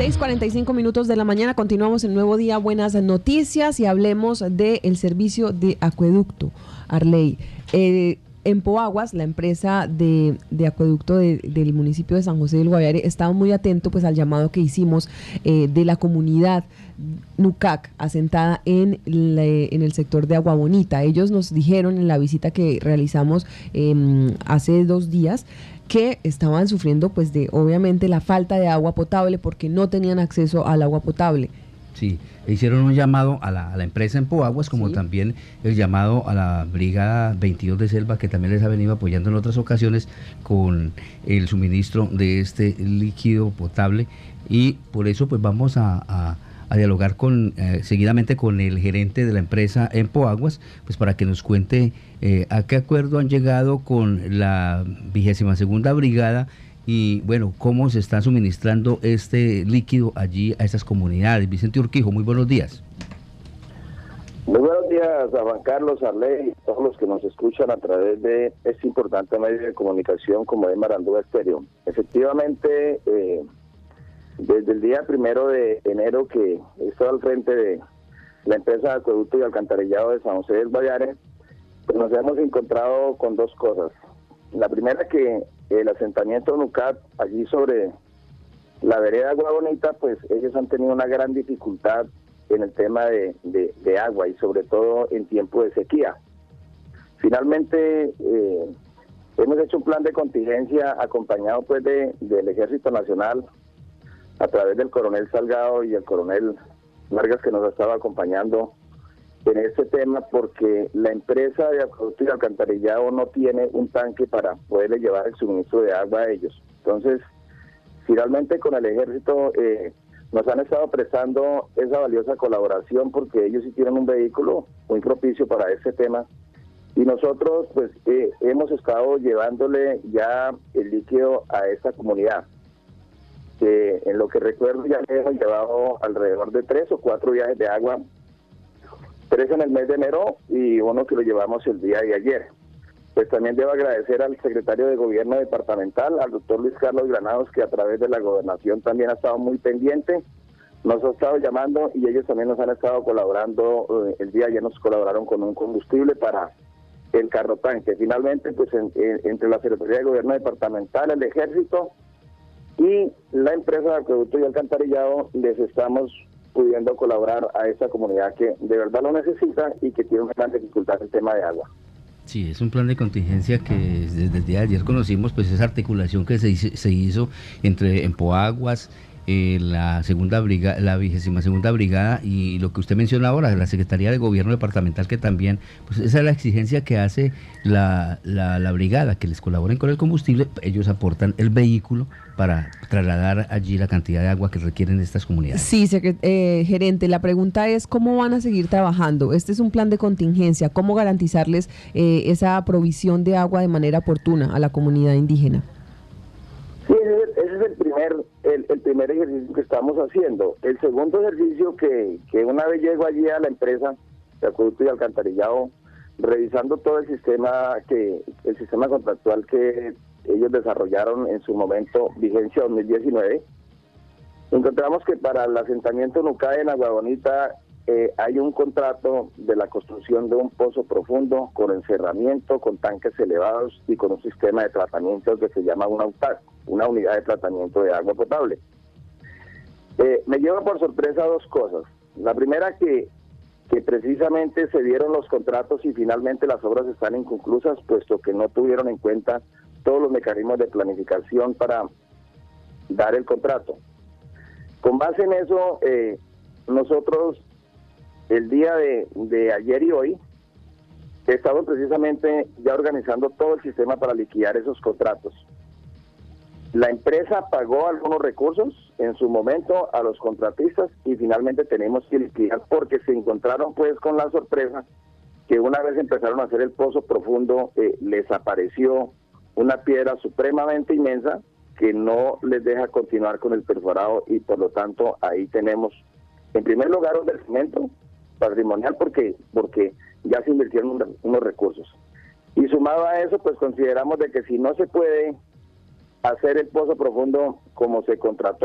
6:45 de la mañana, continuamos en Nuevo Día, buenas noticias, y hablemos del servicio de acueducto, Arley. En Poaguas, la empresa de acueducto del municipio de San José del Guaviare, estaba muy atento pues al llamado que hicimos de la comunidad Nucac, asentada en el sector de Agua Bonita. Ellos nos dijeron en la visita que realizamos hace 2 días que estaban sufriendo pues de obviamente la falta de agua potable porque no tenían acceso al agua potable. Sí, hicieron un llamado a la empresa en Poaguas, como sí, también el llamado a la Brigada 22 de Selva, que también les ha venido apoyando en otras ocasiones con el suministro de este líquido potable, y por eso pues vamos a dialogar seguidamente con el gerente de la empresa en Poaguas, pues para que nos cuente a qué acuerdo han llegado con la 22ª Brigada y bueno, cómo se está suministrando este líquido allí a estas comunidades. Vicente Urquijo, muy buenos días. Muy buenos días a Juan Carlos, Arley y todos los que nos escuchan a través de este importante medio de comunicación como es Marandúa Estéreo. Efectivamente, desde el día 1 de enero que estoy al frente de la empresa de acueducto y alcantarillado de San José del Guaviare, pues nos hemos encontrado con 2 cosas. La primera, que el asentamiento Nucac, allí sobre la vereda Agua Bonita, pues ellos han tenido una gran dificultad en el tema de agua y sobre todo en tiempo de sequía. Finalmente, hemos hecho un plan de contingencia acompañado pues del Ejército Nacional a través del coronel Salgado y el coronel Vargas, que nos ha estado acompañando en este tema, porque la empresa de acueducto y alcantarillado no tiene un tanque para poderle llevar el suministro de agua a ellos. Entonces, finalmente con el ejército nos han estado prestando esa valiosa colaboración, porque ellos sí tienen un vehículo muy propicio para este tema, y nosotros pues hemos estado llevándole ya el líquido a esta comunidad. En lo que recuerdo ya les hemos llevado alrededor de 3 o 4 viajes de agua, 3 en el mes de enero y 1 que lo llevamos el día de ayer. Pues también debo agradecer al secretario de Gobierno departamental, al doctor Luis Carlos Granados, que a través de la gobernación también ha estado muy pendiente, nos ha estado llamando y ellos también nos han estado colaborando. El día de ayer nos colaboraron con un combustible para el carro tanque. Finalmente, pues entre la Secretaría de Gobierno departamental, el Ejército y la empresa de acueducto y alcantarillado les estamos pudiendo colaborar a esta comunidad que de verdad lo necesita y que tiene una gran dificultad en el tema de agua. Sí, es un plan de contingencia que desde el día de ayer conocimos, pues esa articulación que se hizo entre Poaguas, la 22ª Brigada y lo que usted menciona ahora, la Secretaría de Gobierno departamental, que también, pues esa es la exigencia que hace la brigada, que les colaboren con el combustible. Ellos aportan el vehículo para trasladar allí la cantidad de agua que requieren estas comunidades. Sí, gerente, la pregunta es ¿cómo van a seguir trabajando? Este es un plan de contingencia, ¿cómo garantizarles esa provisión de agua de manera oportuna a la comunidad indígena? Sí, ese es el primer ejercicio que estamos haciendo. El segundo ejercicio, que una vez llego allí a la empresa de acueducto y alcantarillado, revisando todo el sistema contractual que ellos desarrollaron en su momento, vigencia 2019, encontramos que para el asentamiento Nucac en Agua Bonita hay un contrato de la construcción de un pozo profundo con encerramiento, con tanques elevados y con un sistema de tratamiento que se llama una UTAC, una unidad de tratamiento de agua potable. Me lleva por sorpresa 2 cosas. La primera, que precisamente se dieron los contratos y finalmente las obras están inconclusas, puesto que no tuvieron en cuenta todos los mecanismos de planificación para dar el contrato. Con base en eso, nosotros el día de ayer y hoy estamos precisamente ya organizando todo el sistema para liquidar esos contratos. La empresa pagó algunos recursos en su momento a los contratistas y finalmente tenemos que liquidar, porque se encontraron pues con la sorpresa que una vez empezaron a hacer el pozo profundo, les apareció una piedra supremamente inmensa que no les deja continuar con el perforado, y por lo tanto ahí tenemos en primer lugar un vencimiento patrimonial porque ya se invirtieron unos recursos, y sumado a eso pues consideramos de que si no se puede hacer el pozo profundo como se contrató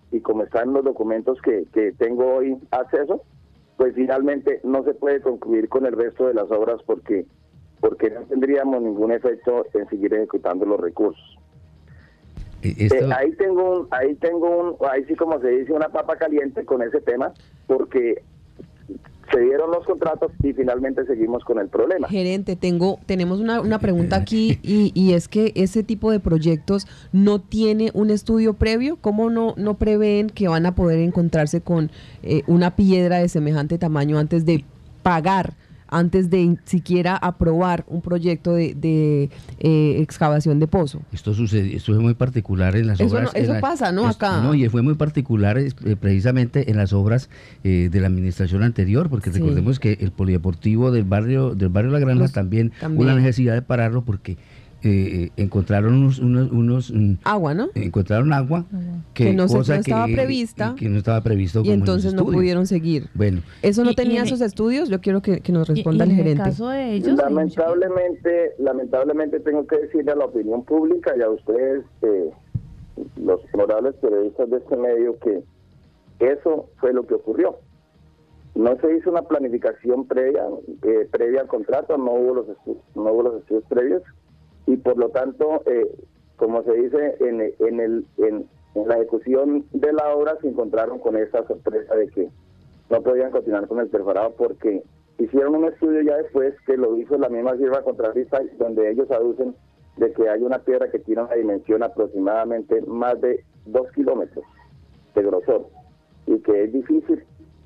y como están los documentos que tengo hoy acceso, pues finalmente no se puede concluir con el resto de las obras porque no tendríamos ningún efecto en seguir ejecutando los recursos. Ahí sí, como se dice, una papa caliente con ese tema, porque se dieron los contratos y finalmente seguimos con el problema. Gerente, tenemos una pregunta aquí y es que ese tipo de proyectos no tiene un estudio previo. ¿Cómo no prevén que van a poder encontrarse con una piedra de semejante tamaño antes de pagar, antes de siquiera aprobar un proyecto de excavación de pozo? Esto fue muy particular en las obras. Eso pasa, ¿no? Acá. No, y fue muy particular precisamente en las obras de la administración anterior, porque recordemos que el polideportivo del barrio La Granja también hubo la necesidad de pararlo porque encontraron agua, ¿no? Encontraron agua que no estaba prevista, que no estaba previsto, y entonces no pudieron seguir. Bueno, eso no tenía esos estudios. Yo quiero que nos responda el gerente. En el caso de ellos, lamentablemente tengo que decirle a la opinión pública y a ustedes, los honorables periodistas de este medio, que eso fue lo que ocurrió. No se hizo una planificación previa al contrato, no hubo los estudios previos, y por lo tanto, como se dice, en la ejecución de la obra se encontraron con esa sorpresa de que no podían continuar con el perforado, porque hicieron un estudio ya después que lo hizo la misma firma contratista, donde ellos aducen de que hay una piedra que tiene una dimensión aproximadamente más de 2 kilómetros de grosor, y que es difícil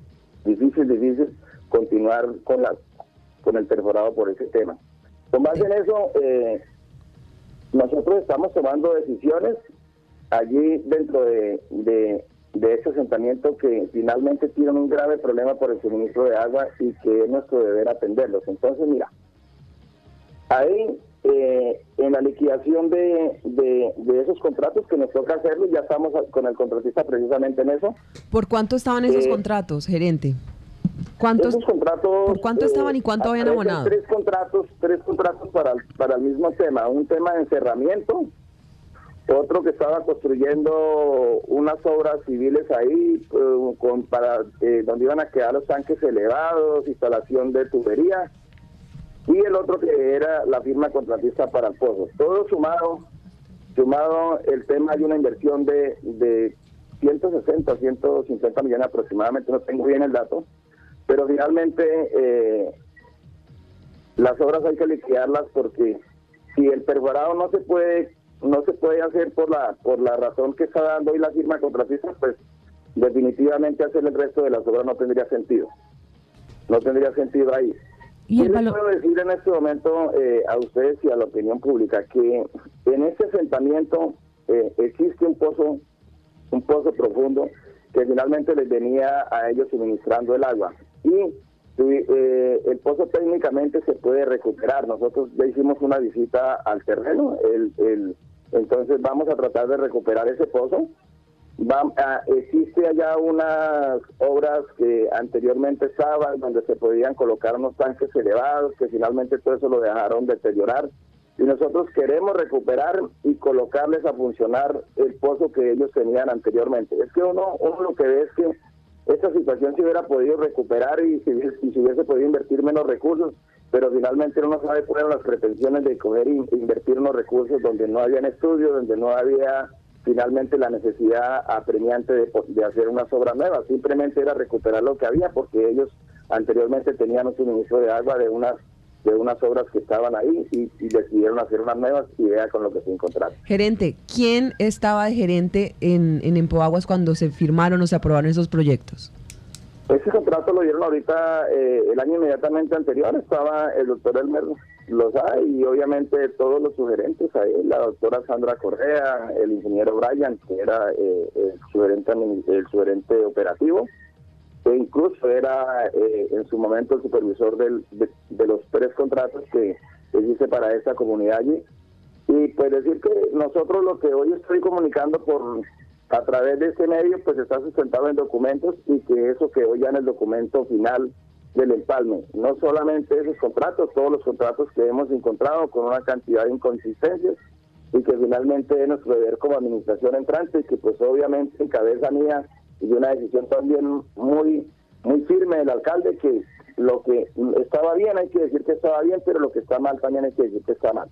continuar con el perforado por ese tema. Con base en eso, nosotros estamos tomando decisiones allí dentro de este asentamiento que finalmente tienen un grave problema por el suministro de agua y que es nuestro deber atenderlos. Entonces, mira, ahí en la liquidación de esos contratos que nos toca hacerlo, ya estamos con el contratista precisamente en eso. ¿Por cuánto estaban esos contratos, gerente? Esos contratos, ¿por cuánto estaban y cuánto habían abonado? Tres contratos para el mismo tema. Un tema de encerramiento, otro que estaba construyendo unas obras civiles ahí, donde iban a quedar los tanques elevados, instalación de tubería, y el otro que era la firma contratista para el pozo. Todo sumado el tema de una inversión de 160, 150 millones aproximadamente, no tengo bien el dato, pero finalmente las obras hay que liquidarlas, porque si el perforado no se puede hacer por la razón que está dando hoy la firma contratista, pues definitivamente hacer el resto de las obras no tendría sentido ahí. ¿Y les puedo decir en este momento a ustedes y a la opinión pública que en este asentamiento existe un pozo profundo que finalmente les venía a ellos suministrando el agua, y el pozo técnicamente se puede recuperar. Nosotros ya hicimos una visita al terreno, entonces vamos a tratar de recuperar ese pozo. Existe allá unas obras que anteriormente estaban, donde se podían colocar unos tanques elevados, que finalmente todo eso lo dejaron deteriorar, y nosotros queremos recuperar y colocarles a funcionar el pozo que ellos tenían anteriormente. Es que uno lo que ve es que esta situación se hubiera podido recuperar y se hubiese podido invertir menos recursos, pero finalmente uno no sabe cuáles eran las pretensiones de coger e invertir unos recursos donde no habían estudios, donde no había finalmente la necesidad apremiante de hacer unas obras nuevas. Simplemente era recuperar lo que había, porque ellos anteriormente tenían un suministro de agua de unas obras que estaban ahí, y decidieron hacer unas nuevas, y vea con lo que se encontraron. Gerente, ¿quién estaba de gerente en Empoaguas cuando se firmaron o se aprobaron esos proyectos? Ese contrato lo dieron ahorita, el año inmediatamente anterior, estaba el doctor Elmer Lozada y obviamente todos los sugerentes ahí, la doctora Sandra Correa, el ingeniero Brian, que era el sugerente operativo, e incluso era en su momento el supervisor de los 3 contratos que hice para esta comunidad allí. Y pues decir que nosotros lo que hoy estoy comunicando a través de este medio, pues está sustentado en documentos, y que eso quedó ya en el documento final del empalme. No solamente esos contratos, todos los contratos que hemos encontrado con una cantidad de inconsistencias, y que finalmente es nuestro deber como administración entrante, y que pues obviamente en cabeza mía y de una decisión también muy firme del alcalde, que lo que estaba bien hay que decir que estaba bien, pero lo que está mal también hay que decir que está mal.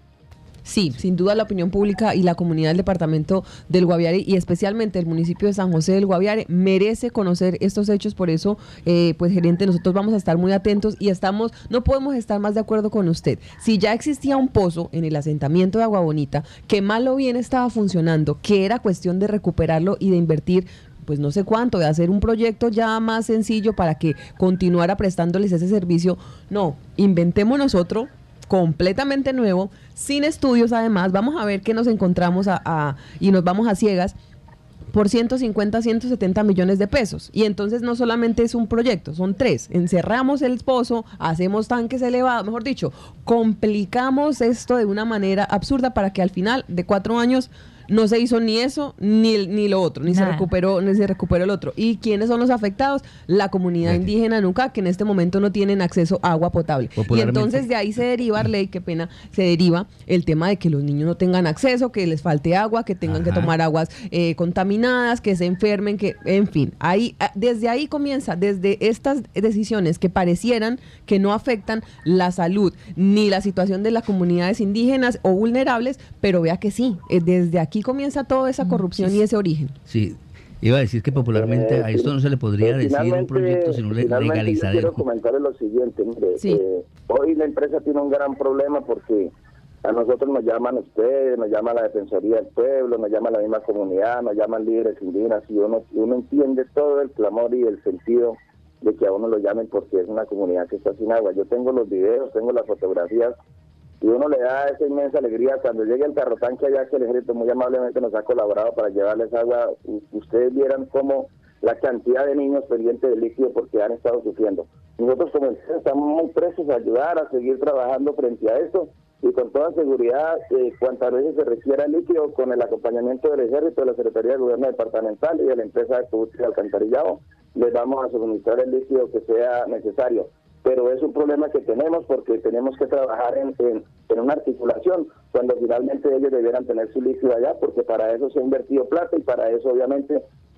Sí, sin duda la opinión pública y la comunidad del departamento del Guaviare y especialmente el municipio de San José del Guaviare merece conocer estos hechos. Por eso, pues gerente, nosotros vamos a estar muy atentos y no podemos estar más de acuerdo con usted. Si ya existía un pozo en el asentamiento de Agua Bonita, que mal o bien estaba funcionando, que era cuestión de recuperarlo y de invertir pues no sé cuánto, de hacer un proyecto ya más sencillo para que continuara prestándoles ese servicio. No, inventemos nosotros completamente nuevo, sin estudios además. Vamos a ver qué nos encontramos y nos vamos a ciegas por 150, 170 millones de pesos. Y entonces no solamente es un proyecto, son 3. Encerramos el pozo, hacemos tanques elevados, mejor dicho, complicamos esto de una manera absurda para que al final de 4 años no se hizo ni eso, ni lo otro, ni se recuperó el otro. ¿Y quiénes son los afectados? La comunidad indígena Nuca, que en este momento no tienen acceso a agua potable. Y entonces de ahí se deriva, Arley, qué pena, se deriva el tema de que los niños no tengan acceso, que les falte agua, que tengan que tomar aguas contaminadas, que se enfermen, que, en fin, desde ahí comienza, desde estas decisiones que parecieran que no afectan la salud ni la situación de las comunidades indígenas o vulnerables, pero vea que sí, desde aquí comienza toda esa corrupción y ese origen. Sí, iba a decir que popularmente a esto no se le podría decir un proyecto, sino legalizar. Yo quiero comentarle lo siguiente, mire, hoy la empresa tiene un gran problema porque a nosotros nos llaman ustedes, nos llama la Defensoría del Pueblo, nos llama la misma comunidad, nos llaman líderes indígenas, y uno entiende todo el clamor y el sentido de que a uno lo llamen porque es una comunidad que está sin agua. Yo tengo los videos, tengo las fotografías, y uno le da esa inmensa alegría cuando llegue el carrotanque allá, que el ejército muy amablemente nos ha colaborado para llevarles agua. Ustedes vieran cómo la cantidad de niños pendientes del líquido porque han estado sufriendo. Nosotros como empresa estamos muy prestos a ayudar, a seguir trabajando frente a esto, y con toda seguridad, cuantas veces se requiera el líquido, con el acompañamiento del ejército, de la Secretaría de Gobierno Departamental y de la empresa de acueducto y alcantarillado, les vamos a suministrar el líquido que sea necesario. Pero es un problema que tenemos porque tenemos que trabajar en una articulación, cuando finalmente ellos debieran tener su líquido allá, porque para eso se ha invertido plata, y para eso obviamente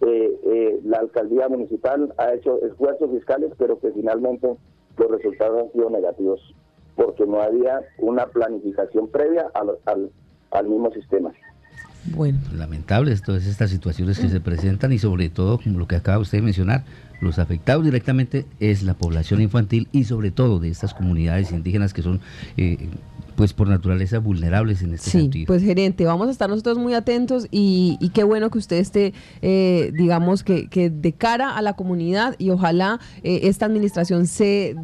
la alcaldía municipal ha hecho esfuerzos fiscales, pero que finalmente los resultados han sido negativos, porque no había una planificación previa al mismo sistema. Bueno, lamentables todas estas situaciones que se presentan, y sobre todo, como lo que acaba usted de mencionar, los afectados directamente es la población infantil y sobre todo de estas comunidades indígenas que son pues por naturaleza vulnerables en este sentido. Sí, pues gerente, vamos a estar nosotros muy atentos y qué bueno que usted esté, digamos que de cara a la comunidad, y ojalá esta administración se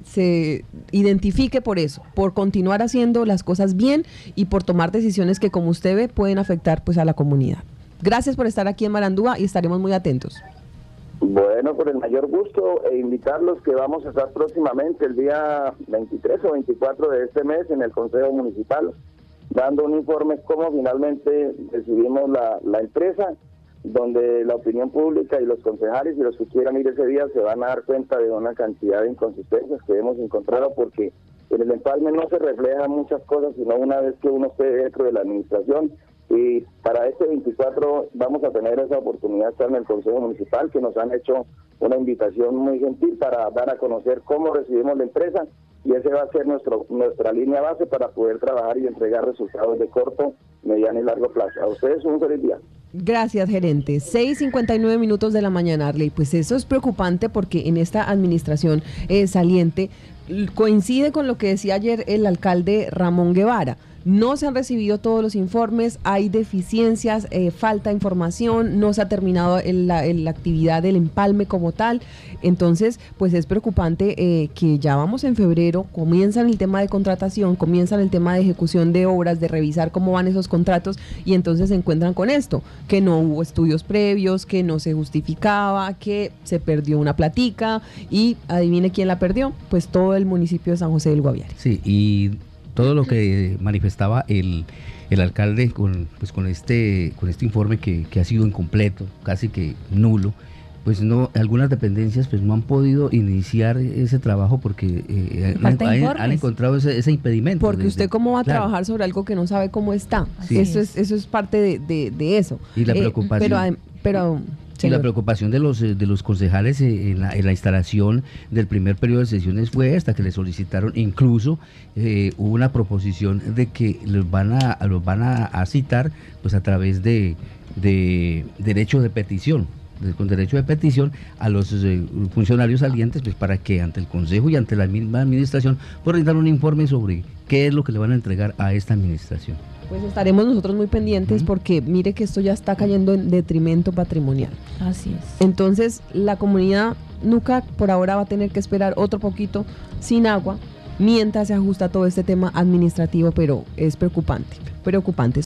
identifique por eso, por continuar haciendo las cosas bien y por tomar decisiones que, como usted ve, pueden afectar pues a la comunidad. Gracias por estar aquí en Marandúa y estaremos muy atentos. Bueno, con el mayor gusto, invitarlos que vamos a estar próximamente el día 23 o 24 de este mes en el Consejo Municipal, dando un informe cómo finalmente decidimos la empresa, donde la opinión pública y los concejales y los que quieran ir ese día se van a dar cuenta de una cantidad de inconsistencias que hemos encontrado, porque en el empalme no se reflejan muchas cosas, sino una vez que uno esté dentro de la administración. Y para este 24 vamos a tener esa oportunidad de estar en el Consejo Municipal, que nos han hecho una invitación muy gentil para dar a conocer cómo recibimos la empresa, y ese va a ser nuestra línea base para poder trabajar y entregar resultados de corto, mediano y largo plazo. A ustedes un feliz día. Gracias, gerente. 6:59 minutos de la mañana, Arley. Pues eso es preocupante porque en esta administración saliente coincide con lo que decía ayer el alcalde Ramón Guevara. No se han recibido todos los informes, hay deficiencias, falta información, no se ha terminado la actividad del empalme como tal. Entonces, pues es preocupante que ya vamos en febrero, comienzan el tema de contratación, comienzan el tema de ejecución de obras, de revisar cómo van esos contratos, y entonces se encuentran con esto, que no hubo estudios previos, que no se justificaba, que se perdió una platica, y adivine quién la perdió, pues todo el municipio de San José del Guaviare. Sí, y todo lo que manifestaba el alcalde con este informe que ha sido incompleto, casi que nulo, pues no, algunas dependencias pues no han podido iniciar ese trabajo porque han encontrado ese impedimento. Porque usted cómo va a trabajar sobre algo que no sabe cómo está. Sí. Eso es parte de eso. Y la preocupación. Y la preocupación de los concejales en la instalación del primer periodo de sesiones fue esta, que le solicitaron, incluso hubo una proposición de que los van a citar pues a través de derecho de petición, con derecho de petición a los funcionarios salientes, pues para que ante el Consejo y ante la misma administración puedan dar un informe sobre qué es lo que le van a entregar a esta administración. Pues estaremos nosotros muy pendientes porque mire que esto ya está cayendo en detrimento patrimonial. Así es. Entonces la comunidad Nuca por ahora va a tener que esperar otro poquito sin agua mientras se ajusta todo este tema administrativo, pero es preocupante.